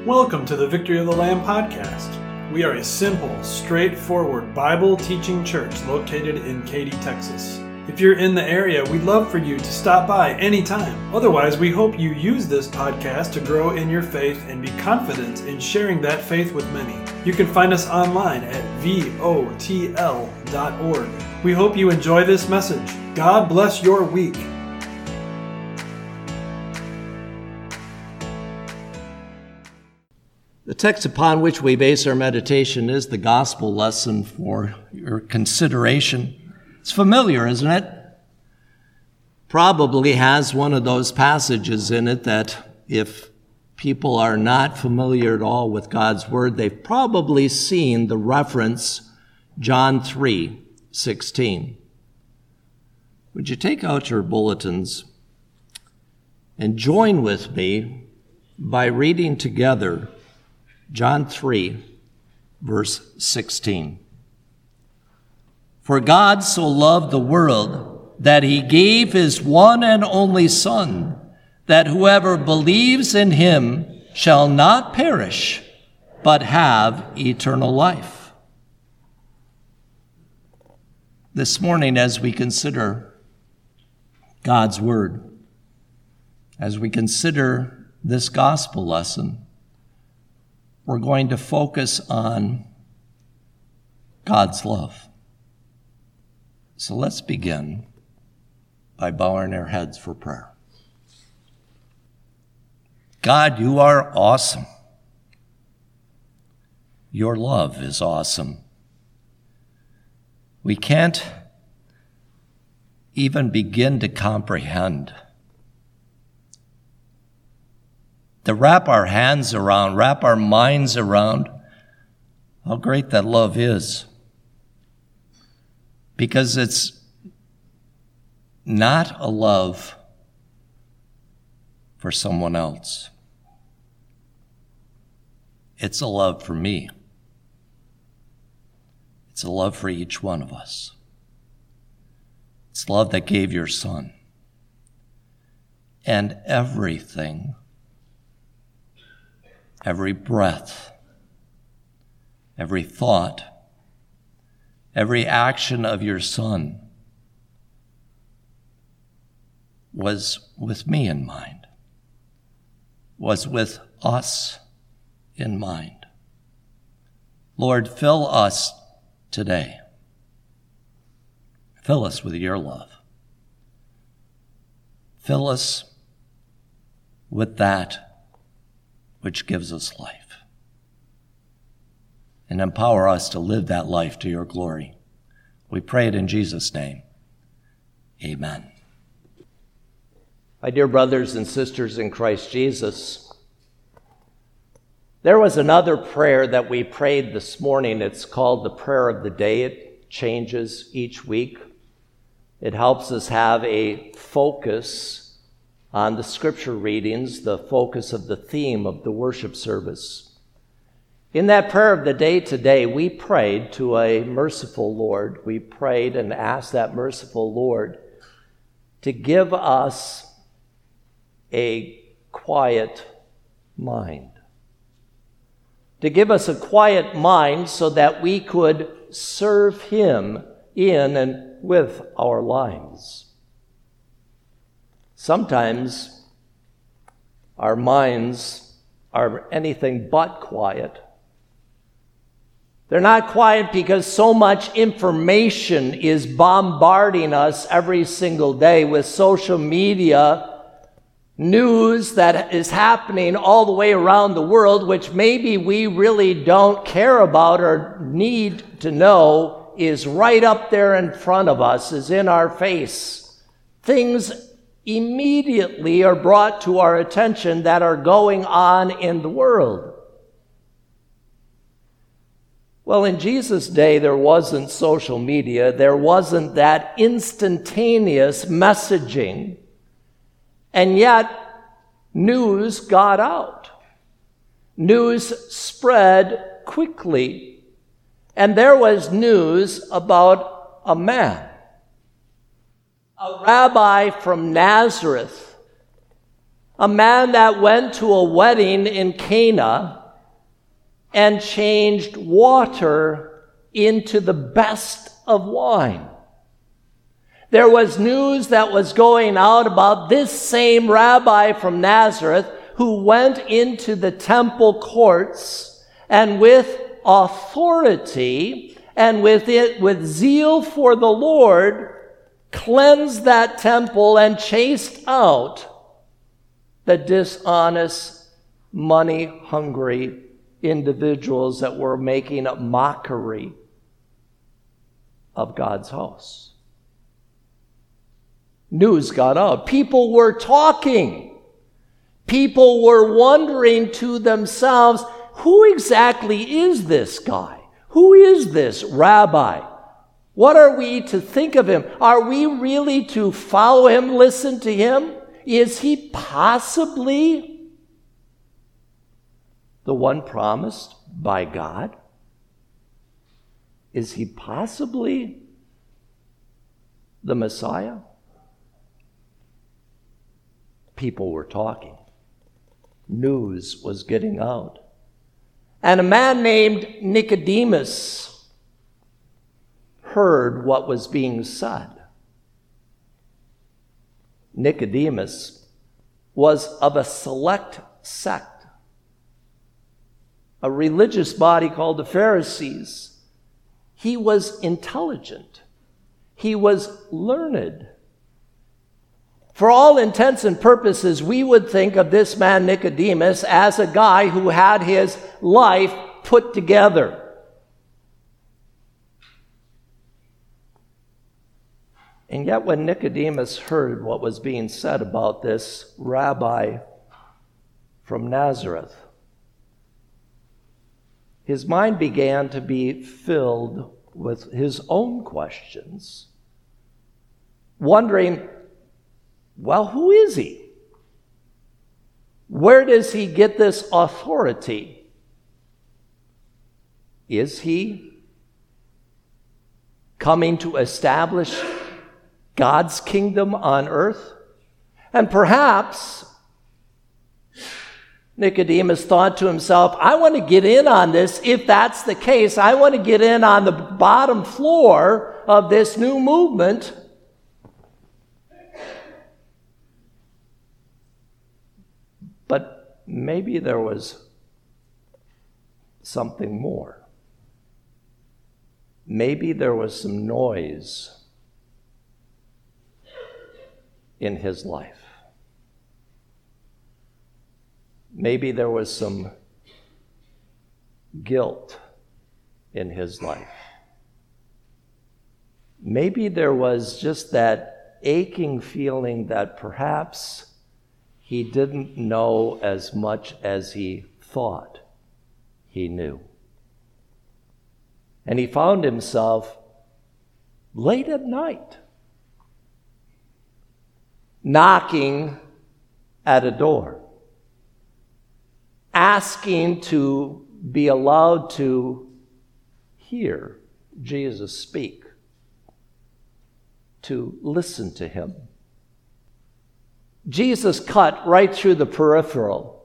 Welcome to the Victory of the Lamb podcast. We are a simple, straightforward Bible teaching church located in Katy, Texas. If you're in the area, we'd love for you to stop by anytime. Otherwise, we hope you use this podcast to grow in your faith and be confident in sharing that faith with many. You can find us online at votl.org. We hope you enjoy this message. God bless your week. The text upon which we base our meditation is the gospel lesson for your consideration. It's familiar, isn't it? Probably has one of those passages in it that if people are not familiar at all with God's word, they've probably seen the reference John 3:16. Would you take out your bulletins and join with me by reading together John 3, verse 16. For God so loved the world that he gave his one and only Son, that whoever believes in him shall not perish, but have eternal life. This morning, as we consider God's word, as we consider this gospel lesson, we're going to focus on God's love. So let's begin by bowing our heads for prayer. God, you are awesome. Your love is awesome. We can't even begin to comprehend, to wrap our hands around, wrap our minds around how great that love is. Because it's not a love for someone else. It's a love for me. It's a love for each one of us. It's love that gave your Son. And everything, every breath, every thought, every action of your Son was with me in mind, was with us in mind. Lord, fill us today. Fill us with your love. Fill us with that which gives us life. And empower us to live that life to your glory. We pray it in Jesus' name. Amen. My dear brothers and sisters in Christ Jesus, there was another prayer that we prayed this morning. It's called the prayer of the day. It changes each week. It helps us have a focus on the scripture readings, the focus of the theme of the worship service. In that prayer of the day today, we prayed to a merciful Lord. We prayed and asked that merciful Lord to give us a quiet mind. To give us a quiet mind so that we could serve him in and with our lives. Sometimes our minds are anything but quiet. They're not quiet because so much information is bombarding us every single day with social media, news that is happening all the way around the world, which maybe we really don't care about or need to know, is right up there in front of us, is in our face. Things immediately are brought to our attention that are going on in the world. Well, in Jesus' day, there wasn't social media. There wasn't that instantaneous messaging. And yet, news got out. News spread quickly. And there was news about a man, a rabbi from Nazareth, A man that went to a wedding in Cana and changed water into the best of wine. There was news that was going out about this same rabbi from Nazareth who went into the temple courts and with authority and with zeal for the Lord cleansed that temple and chased out the dishonest, money-hungry individuals that were making a mockery of God's house. News got out. People were talking. People were wondering to themselves, who exactly is this guy? Who is this rabbi? What are we to think of him? Are we really to follow him, listen to him? Is he possibly the one promised by God? Is he possibly the Messiah? People were talking. News was getting out. And a man named Nicodemus heard what was being said. Nicodemus was of a select sect, a religious body called the Pharisees. He was intelligent. He was learned. For all intents and purposes, we would think of this man Nicodemus as a guy who had his life put together. And yet when Nicodemus heard what was being said about this rabbi from Nazareth, his mind began to be filled with his own questions, wondering, well, who is he? Where does he get this authority? Is he coming to establish God's kingdom on earth? And perhaps Nicodemus thought to himself, I want to get in on this. If that's the case, I want to get in on the bottom floor of this new movement. But maybe there was something more. Maybe there was some noise in his life. Maybe there was some guilt in his life. Maybe there was just that aching feeling that perhaps he didn't know as much as he thought he knew. And he found himself late at night knocking at a door, asking to be allowed to hear Jesus speak, to listen to him. Jesus cut right through the peripheral.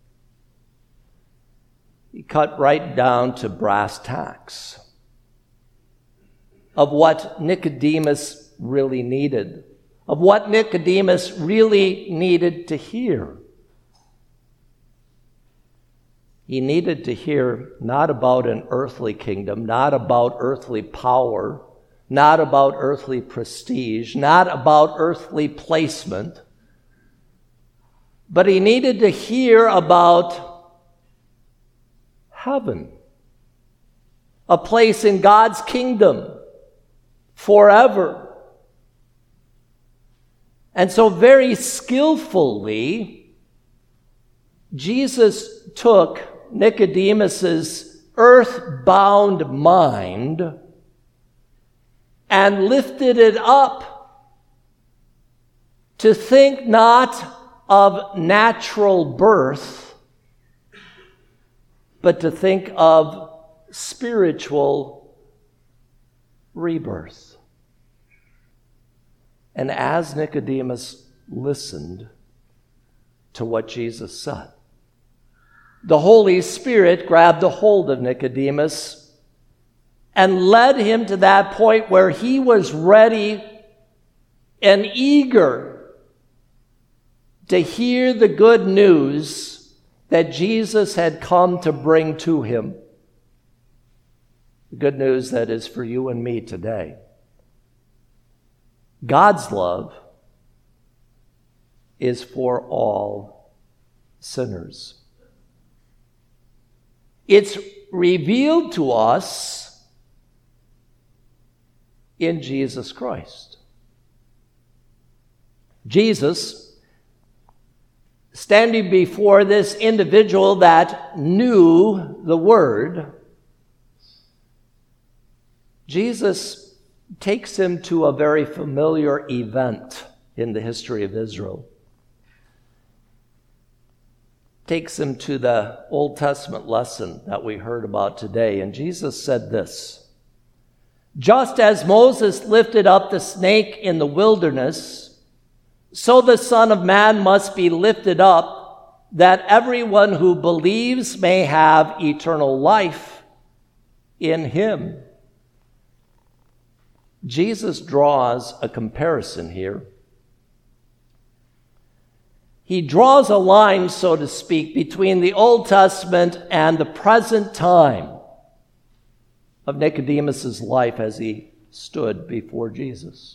He cut right down to brass tacks of what Nicodemus really needed, of what Nicodemus really needed to hear. He needed to hear not about an earthly kingdom, not about earthly power, not about earthly prestige, not about earthly placement, but he needed to hear about heaven, a place in God's kingdom forever. And so very skillfully, Jesus took Nicodemus's earthbound mind and lifted it up to think not of natural birth, but to think of spiritual rebirth. And as Nicodemus listened, to what Jesus said. The Holy Spirit grabbed a hold of Nicodemus and led him to that point where he was ready and eager to hear the good news that Jesus had come to bring to him. The good news that is for you and me today. God's love is for all sinners. It's revealed to us in Jesus Christ. Jesus, standing before this individual that knew the Word, Jesus takes him to a very familiar event in the history of Israel. Takes him to the Old Testament lesson that we heard about today. And Jesus said this: "Just as Moses lifted up the snake in the wilderness, so the Son of Man must be lifted up, that everyone who believes may have eternal life in him." Jesus draws a comparison here. He draws a line, so to speak, between the Old Testament and the present time of Nicodemus' life as he stood before Jesus.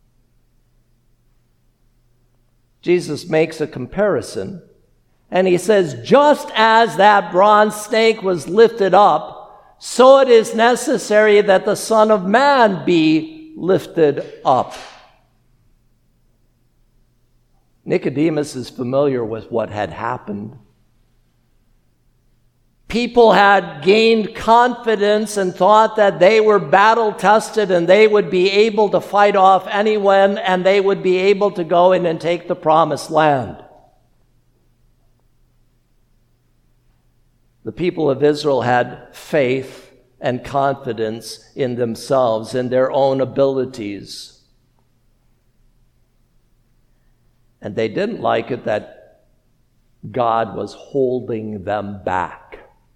Jesus makes a comparison, and he says, just as that bronze snake was lifted up, so it is necessary that the Son of Man be lifted up. Nicodemus is familiar with what had happened. People had gained confidence and thought that they were battle-tested and they would be able to fight off anyone and they would be able to go in and take the promised land. The people of Israel had faith and confidence in themselves, in their own abilities. And they didn't like it that God was holding them back.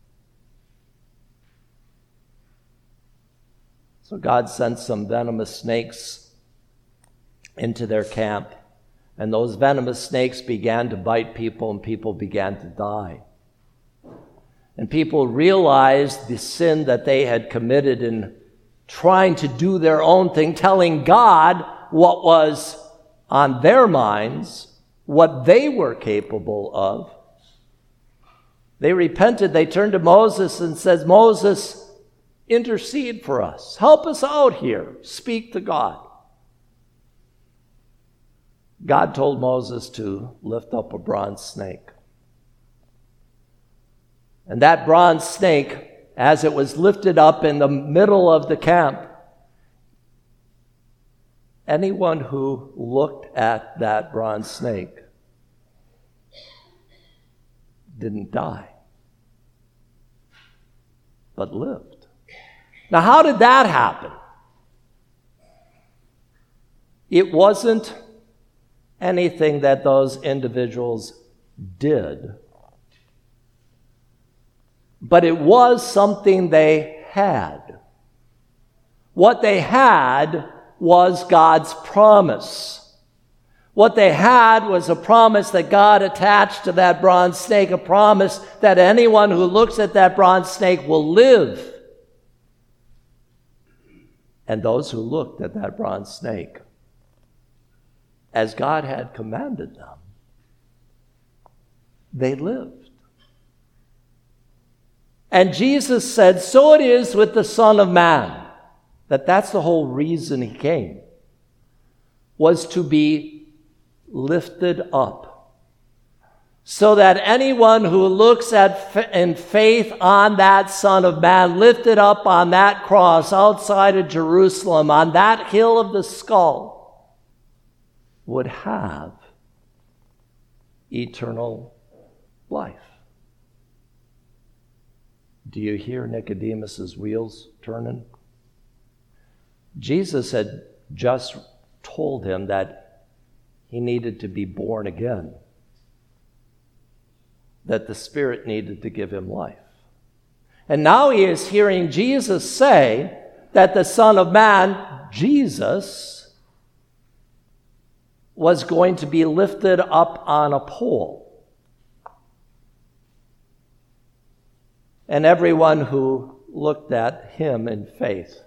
So God sent some venomous snakes into their camp, and those venomous snakes began to bite people, and people began to die. And people realized the sin that they had committed in trying to do their own thing, telling God what was on their minds, what they were capable of. They repented. They turned to Moses and said, "Moses, intercede for us. Help us out here. Speak to God." God told Moses to lift up a bronze snake. And that bronze snake, as it was lifted up in the middle of the camp, anyone who looked at that bronze snake didn't die, but lived. Now, how did that happen? It wasn't anything that those individuals did, but it was something they had. What they had was God's promise. What they had was a promise that God attached to that bronze snake, a promise that anyone who looks at that bronze snake will live. And those who looked at that bronze snake, as God had commanded them, they lived. And Jesus said, so it is with the Son of Man, that's the whole reason he came, was to be lifted up, so that anyone who looks at in faith on that Son of Man, lifted up on that cross outside of Jerusalem, on that hill of the skull, would have eternal life. Do you hear Nicodemus's wheels turning? Jesus had just told him that he needed to be born again. that the Spirit needed to give him life. And now he is hearing Jesus say that the Son of Man, Jesus, was going to be lifted up on a pole. And everyone who looked at him in faith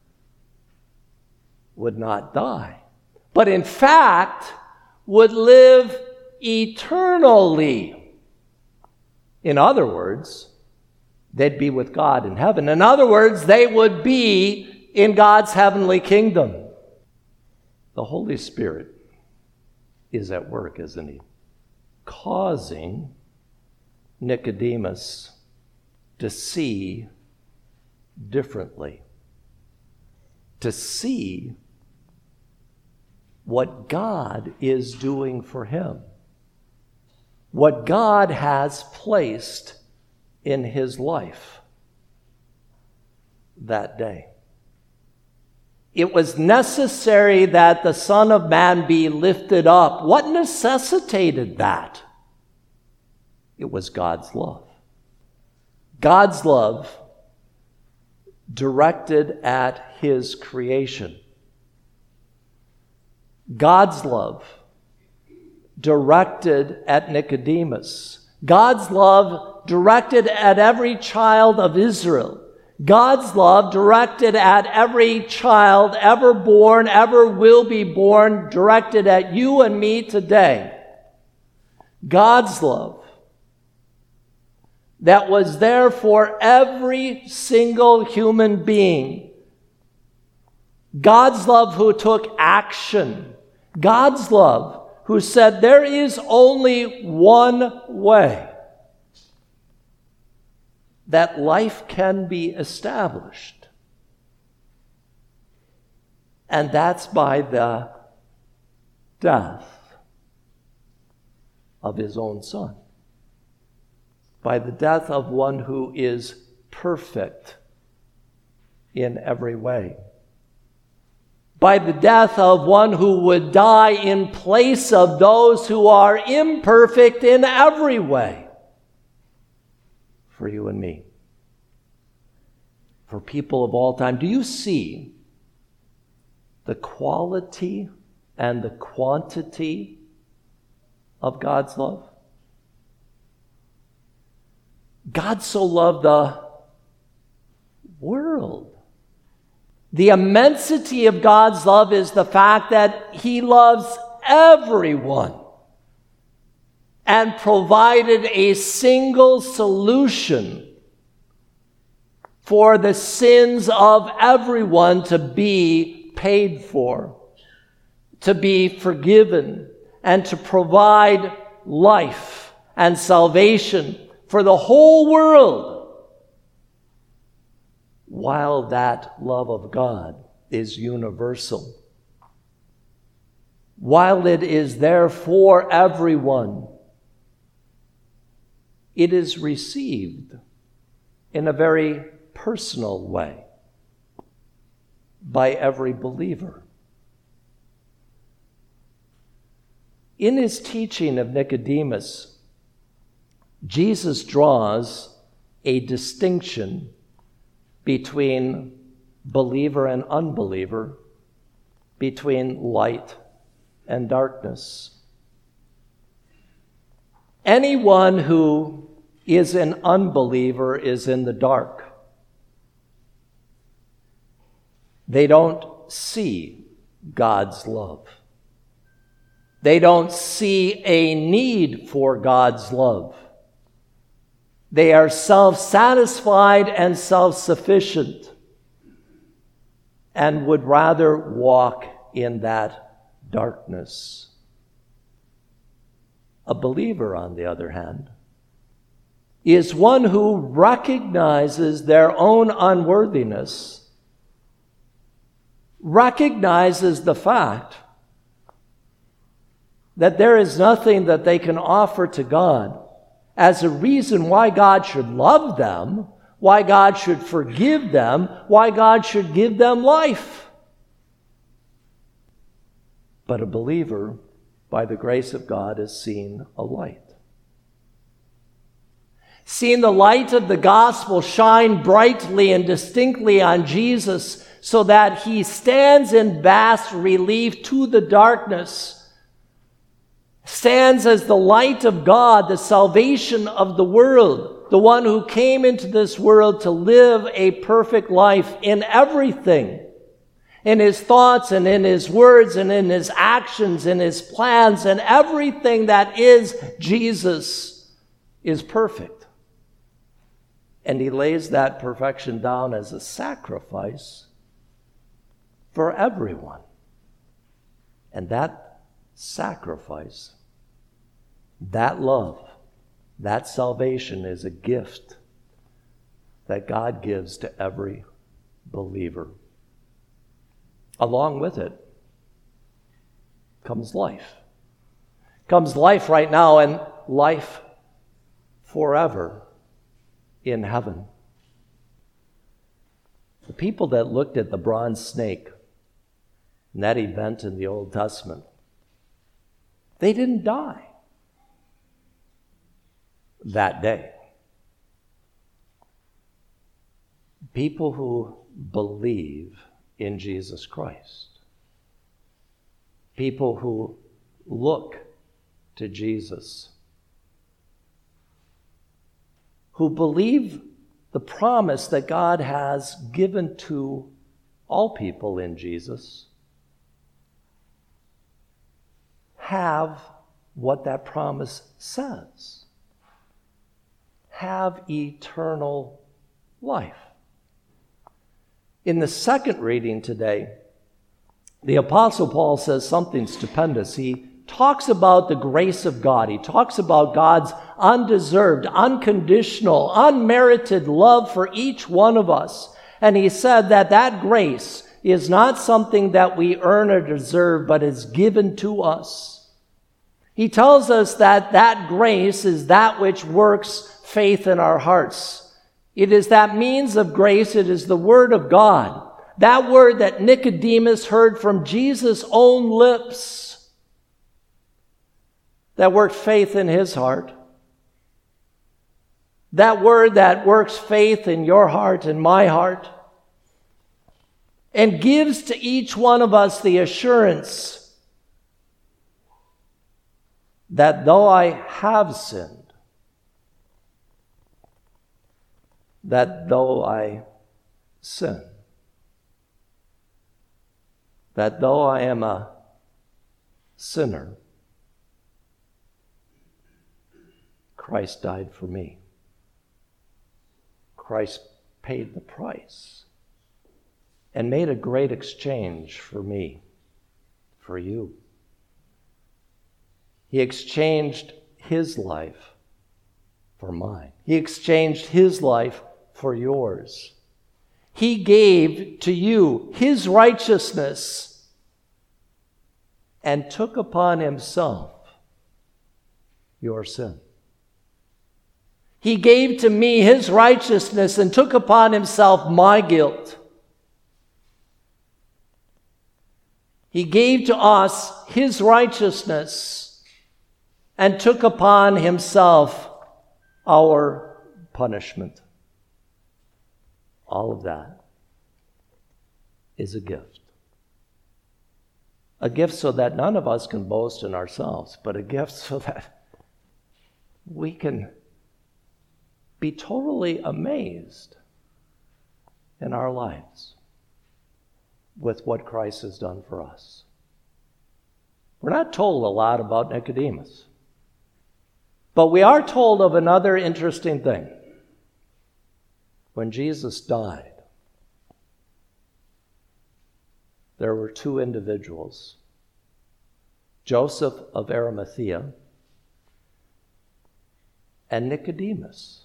would not die, but in fact would live eternally. In other words, they'd be with God in heaven. In other words, they would be in God's heavenly kingdom. The Holy Spirit is at work, isn't he? Causing Nicodemus to see differently, to see what God is doing for him, what God has placed in his life that day. It was necessary that the Son of Man be lifted up. What necessitated that? It was God's love. God's love directed at his creation. God's love directed at Nicodemus. God's love directed at every child of Israel. God's love directed at every child ever born, ever will be born, directed at you and me today. God's love that was there for every single human being. God's love who took action. God's love who said there is only one way that life can be established. And that's by the death of his own Son. By the death of one who is perfect in every way. By the death of one who would die in place of those who are imperfect in every way. For you and me. For people of all time. Do you see the quality and the quantity of God's love? God so loved the world. The immensity of God's love is the fact that he loves everyone and provided a single solution for the sins of everyone to be paid for, to be forgiven, and to provide life and salvation for the whole world. While that love of God is universal, while it is there for everyone, it is received in a very personal way by every believer. In his teaching of Nicodemus, Jesus draws a distinction between believer and unbeliever, between light and darkness. Anyone who is an unbeliever is in the dark. They don't see God's love. They don't see a need for God's love. They are self-satisfied and self-sufficient and would rather walk in that darkness. A believer, on the other hand, is one who recognizes their own unworthiness, recognizes the fact that there is nothing that they can offer to God as a reason why God should love them, why God should forgive them, why God should give them life. But a believer, by the grace of God, is seen a light. seen the light of the gospel shine brightly and distinctly on Jesus so that he stands in vast relief to the darkness, stands as the light of God, the salvation of the world, the one who came into this world to live a perfect life in everything, in his thoughts and in his words and in his actions and his plans, and everything that is Jesus is perfect. And he lays that perfection down as a sacrifice for everyone. And that sacrifice, that love, that salvation is a gift that God gives to every believer. Along with it comes life. Comes life right now and life forever in heaven. The people that looked at the bronze snake in that event in the Old Testament, they didn't die that day. People who believe in Jesus Christ, people who look to Jesus, who believe the promise that God has given to all people in Jesus, have what that promise says. Have eternal life. In the second reading today, the Apostle Paul says something stupendous. He talks about the grace of God. He talks about God's undeserved, unconditional, unmerited love for each one of us. And he said that that grace is not something that we earn or deserve, but is given to us. He tells us that that grace is that which works faith in our hearts. It is that means of grace. It is the Word of God. That word that Nicodemus heard from Jesus' own lips that worked faith in his heart. That word that works faith in your heart and my heart and gives to each one of us the assurance that though I have sinned, that though I sin, that though I am a sinner, Christ died for me. Christ paid the price and made a great exchange for me, for you. He exchanged his life for mine. He exchanged his life for yours. He gave to you his righteousness and took upon himself your sin. He gave to me his righteousness and took upon himself my guilt. He gave to us his righteousness and took upon himself our punishment. All of that is a gift. A gift so that none of us can boast in ourselves, but a gift so that we can be totally amazed in our lives with what Christ has done for us. We're not told a lot about Nicodemus, but we are told of another interesting thing. When Jesus died, there were two individuals, Joseph of Arimathea and Nicodemus,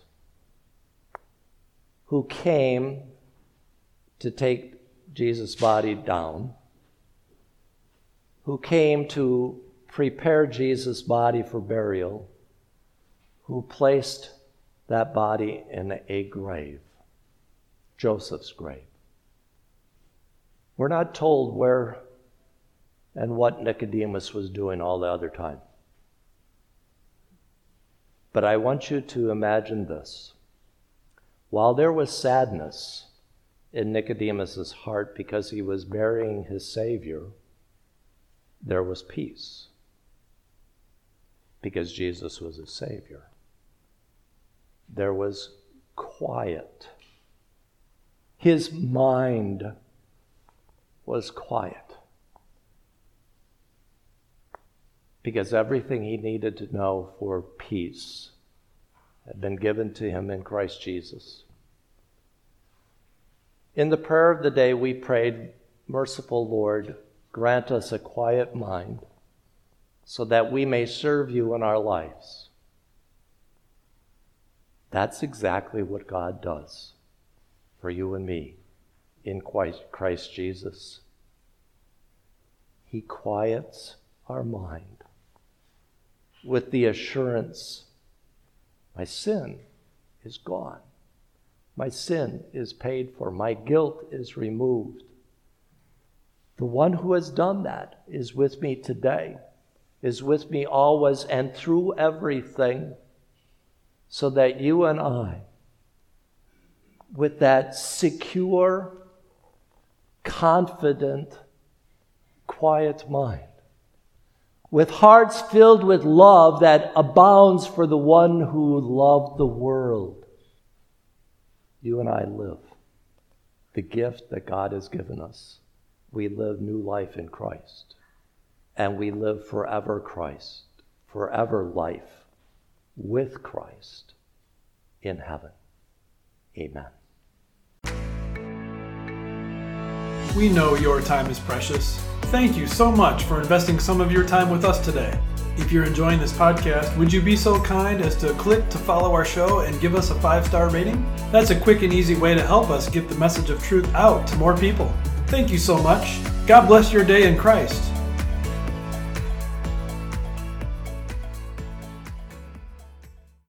who came to take Jesus' body down, who came to prepare Jesus' body for burial, who placed that body in a grave, Joseph's grave. We're not told where and what Nicodemus was doing all the other time. But I want you to imagine this. While there was sadness in Nicodemus' heart because he was burying his Savior, there was peace because Jesus was his Savior. There was quiet. His mind was quiet because everything he needed to know for peace had been given to him in Christ Jesus. In the prayer of the day, we prayed, "Merciful Lord, grant us a quiet mind so that we may serve you in our lives." That's exactly what God does for you and me in Christ Jesus. He quiets our mind with the assurance, my sin is gone. My sin is paid for. My guilt is removed. The one who has done that is with me today, is with me always and through everything, so that you and I, with that secure, confident, quiet mind, with hearts filled with love that abounds for the one who loved the world, you and I live the gift that God has given us. We live new life in Christ, and we live forever Christ, forever life with Christ in heaven. Amen. We know your time is precious. Thank you so much for investing some of your time with us today. If you're enjoying this podcast, would you be so kind as to click to follow our show and give us a 5-star rating? That's a quick and easy way to help us get the message of truth out to more people. Thank you so much. God bless your day in Christ.